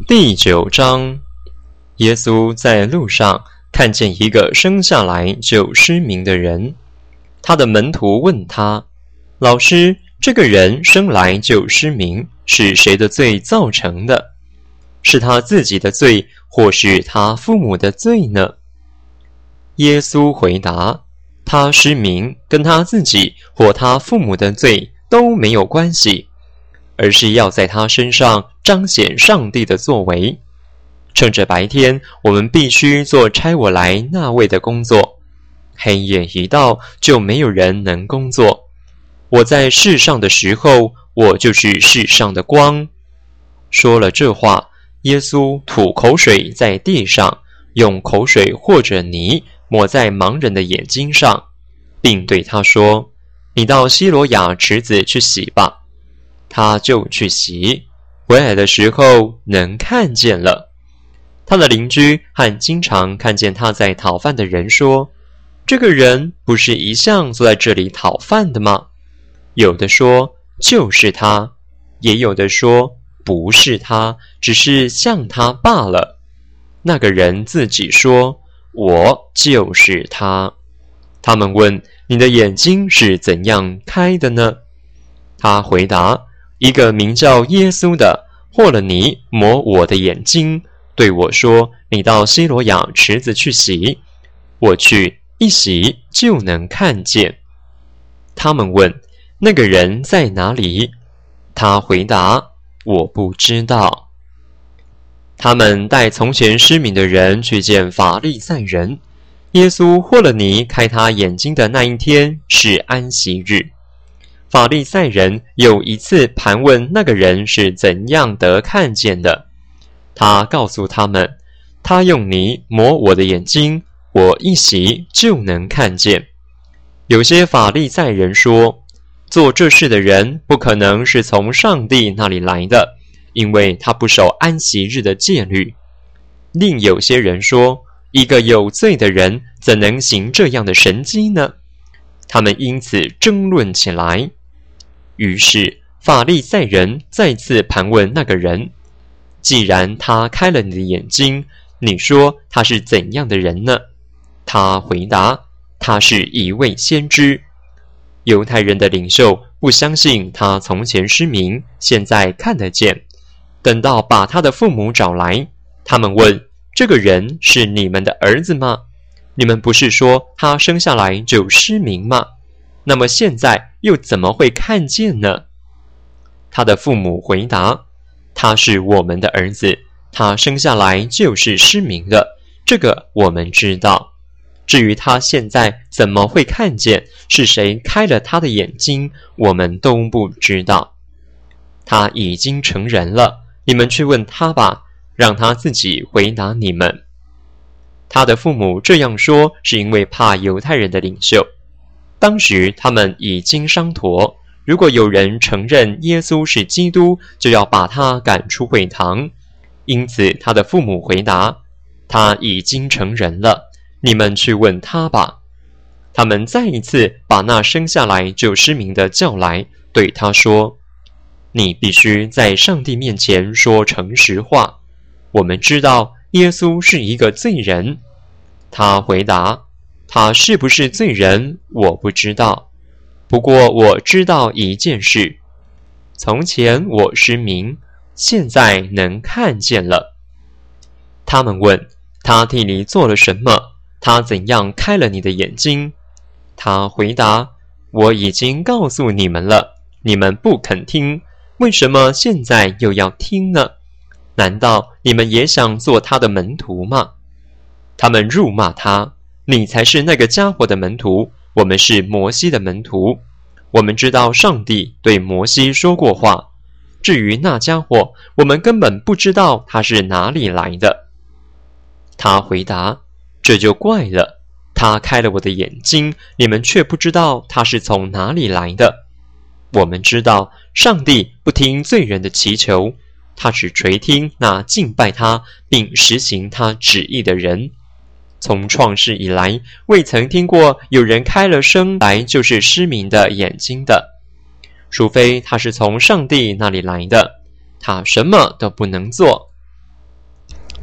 第9章，耶稣在路上看见一个生下来就失明的人，他的门徒问他：老师，这个人生来就失明，是谁的罪造成的？是他自己的罪，或是他父母的罪呢？耶稣回答：他失明跟他自己或他父母的罪都没有关系，而是要在他身上彰显上帝的作为。趁着白天，我们必须做差我来那位的工作，黑夜一到，就没有人能工作。我在世上的时候，我就是世上的光。说了这话，耶稣吐口水在地上，用口水或者泥抹在盲人的眼睛上，并对他说：你到西罗亚池子去洗吧。他就去洗，回来的时候能看见了。他的邻居和经常看见他在讨饭的人说：这个人不是一向坐在这里讨饭的吗？有的说就是他，也有的说不是他，只是像他罢了。那个人自己说：我就是他。他们问：你的眼睛是怎样开的呢？他回答：一个名叫耶稣的和了泥抹我的眼睛，对我说：你到西罗亚池子去洗。我去一洗就能看见。他们问：那个人在哪里？他回答：我不知道。他们带从前失明的人去见法利赛人。耶稣和了泥开他眼睛的那一天是安息日。法利赛人又一次盘问那个人是怎样得看见的。他告诉他们：他用泥抹我的眼睛，我一洗就能看见。有些法利赛人说：做这事的人不可能是从上帝那里来的，因为他不守安息日的戒律。另有些人说：一个有罪的人怎能行这样的神迹呢？他们因此争论起来。于是法利赛人再次盘问那个人：既然他开了你的眼睛，你说他是怎样的人呢？他回答：他是一位先知。犹太人的领袖不相信他从前失明，现在看得见。等到把他的父母找来，他们问：这个人是你们的儿子吗？你们不是说他生下来就失明吗？那么现在又怎么会看见呢？他的父母回答：他是我们的儿子，他生下来就是失明的，这个我们知道。至于他现在怎么会看见，是谁开了他的眼睛，我们都不知道。他已经成人了，你们去问他吧，让他自己回答你们。他的父母这样说，是因为怕犹太人的领袖。当时他们已经商妥，如果有人承认耶稣是基督，就要把他赶出会堂。因此他的父母回答：他已经成人了，你们去问他吧。他们再一次把那生下来就失明的叫来，对他说：你必须在上帝面前说诚实话。我们知道耶稣是一个罪人。他回答：他是不是罪人，我不知道。不过我知道一件事，从前我失明，现在能看见了。他们问：他替你做了什么？他怎样开了你的眼睛？他回答：我已经告诉你们了，你们不肯听，为什么现在又要听呢？难道你们也想做他的门徒吗？他们辱骂他：你才是那个家伙的门徒，我们是摩西的门徒。我们知道上帝对摩西说过话，至于那家伙，我们根本不知道他是哪里来的。他回答：这就怪了，他开了我的眼睛，你们却不知道他是从哪里来的。我们知道上帝不听罪人的祈求，他只垂听那敬拜他并实行他旨意的人。从创世以来，未曾听过有人开了生来就是失明的眼睛的，除非他是从上帝那里来的，他什么都不能做。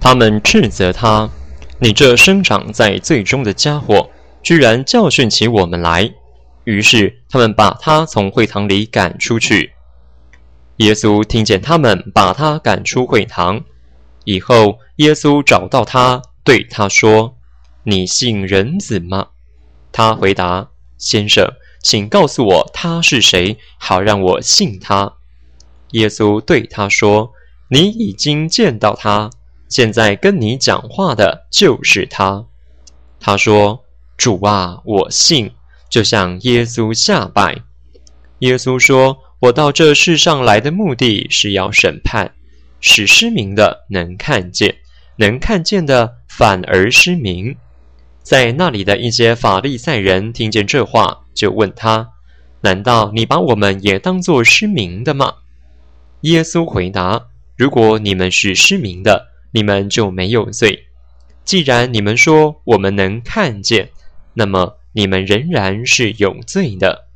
他们斥责他：你这生长在罪中的家伙，居然教训起我们来。于是他们把他从会堂里赶出去。耶稣听见他们把他赶出会堂以后，耶稣找到他，对他说：你信人子吗？他回答：先生，请告诉我他是谁，好让我信他。耶稣对他说：你已经见到他，现在跟你讲话的就是他。他说：主啊，我信，就向耶稣下拜。耶稣说：我到这世上来的目的是要审判，使失明的能看见，能看见的反而失明。在那里的一些法利赛人听见这话，就问他：难道你把我们也当作失明的吗？耶稣回答：如果你们是失明的，你们就没有罪。既然你们说我们能看见，那么你们仍然是有罪的。